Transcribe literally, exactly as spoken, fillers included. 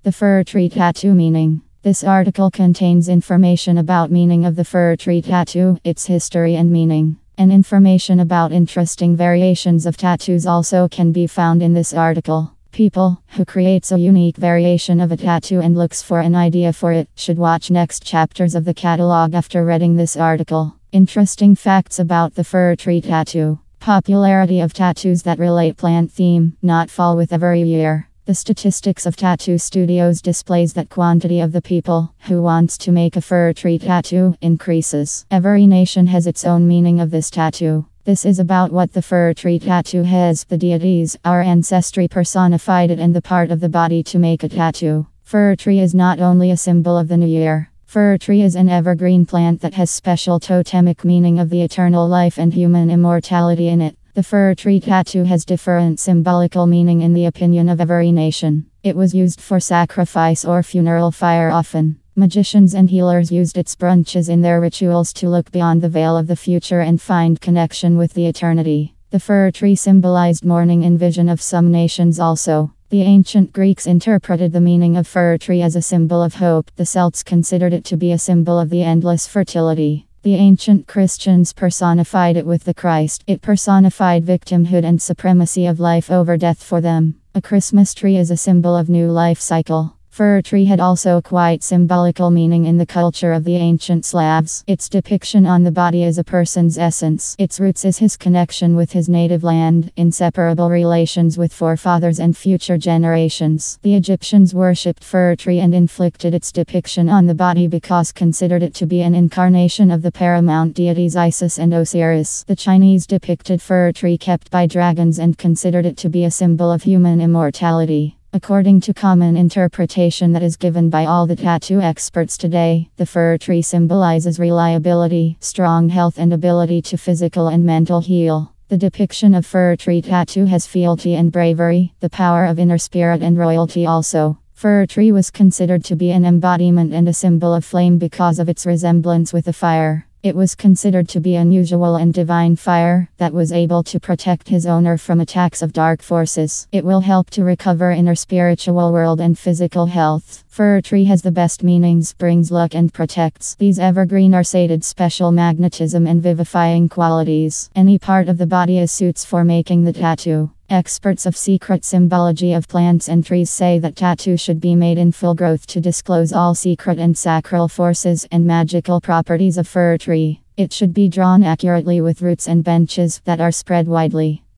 The fir tree tattoo meaning. This article contains information about meaning of the fir tree tattoo, its history and meaning. And information about interesting variations of tattoos also can be found in this article. People who creates a unique variation of a tattoo and looks for an idea for it should watch next chapters of the catalog after reading this article. Interesting facts about the fir tree tattoo. Popularity of tattoos that relate plant theme, not fall with every year. The statistics of tattoo studios displays that quantity of the people who wants to make a fir tree tattoo increases. Every nation has its own meaning of this tattoo. This is about what the fir tree tattoo has. The deities, our ancestry personified it in the part of the body to make a tattoo. Fir tree is not only a symbol of the new year. Fir tree is an evergreen plant that has special totemic meaning of the eternal life and human immortality in it. The fir tree tattoo has different symbolical meaning in the opinion of every nation. It was used for sacrifice or funeral fire often. Magicians and healers used its branches in their rituals to look beyond the veil of the future and find connection with the eternity. The fir tree symbolized mourning in vision of some nations also. The ancient Greeks interpreted the meaning of fir tree as a symbol of hope. The Celts considered it to be a symbol of the endless fertility. The ancient Christians personified it with the Christ. It personified victimhood and supremacy of life over death for them. A Christmas tree is a symbol of new life cycle. Fir tree had also quite symbolical meaning in the culture of the ancient Slavs. Its depiction on the body is a person's essence. Its roots is his connection with his native land, inseparable relations with forefathers and future generations. The Egyptians worshipped fir tree and inflicted its depiction on the body because considered it to be an incarnation of the paramount deities Isis and Osiris. The Chinese depicted fir tree kept by dragons and considered it to be a symbol of human immortality. According to common interpretation that is given by all the tattoo experts today, the fir tree symbolizes reliability, strong health and ability to physical and mental heal. The depiction of fir tree tattoo has fealty and bravery, the power of inner spirit and royalty also. Fir tree was considered to be an embodiment and a symbol of flame because of its resemblance with a fire. It was considered to be unusual and divine fire that was able to protect his owner from attacks of dark forces. It will help to recover inner spiritual world and physical health. Fir tree has the best meanings, brings luck and protects. These evergreen are sated special magnetism and vivifying qualities. Any part of the body is suits for making the tattoo. Experts of secret symbology of plants and trees say that tattoo should be made in full growth to disclose all secret and sacral forces and magical properties of fir tree. It should be drawn accurately with roots and branches that are spread widely.